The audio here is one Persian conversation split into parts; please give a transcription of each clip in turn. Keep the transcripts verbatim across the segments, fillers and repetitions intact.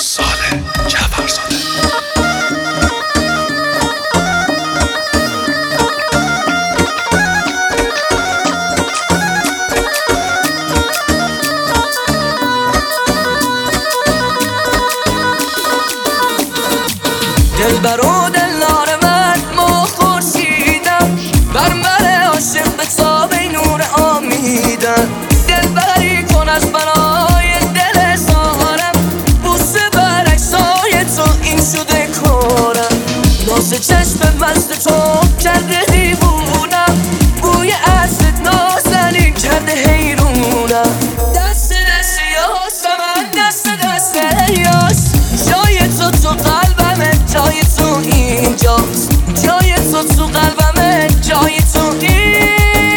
ساله جعفرزاده. دلبر و دلدار من ما خورشیدم، بر من عاشق به تاب نور آمیدم. دلبری کن از برای دل سارم، بوسه بر عکسای تو این شده کارم. ناز چشم مست تو کرده دیوونم، بوی عطرت نازنین کرده حیرونم. دست دست یاس من دست دست یاس، جای تو تو قلبمه، جای تو اینجاست. جای تو تو قلبمه، جای تو اینجاست.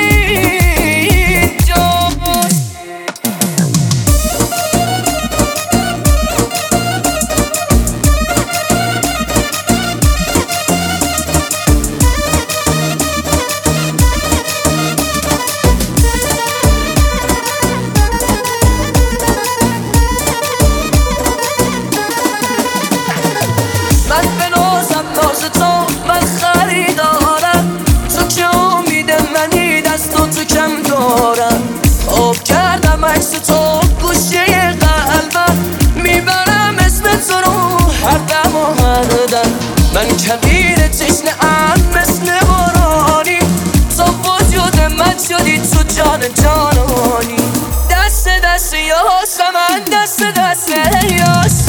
من به نازم ناز تو من خریدارم، تو که امید منی دست و تو کم دارم. آب کردم عکس تو گوشه قلبم، میبرم اسم تو رو هر دم و هر دم. من کبیر تشنه ام مثل بارانی، تو وجود من شدی تو جان جانانی. دست دست یاس من دست دست یاس،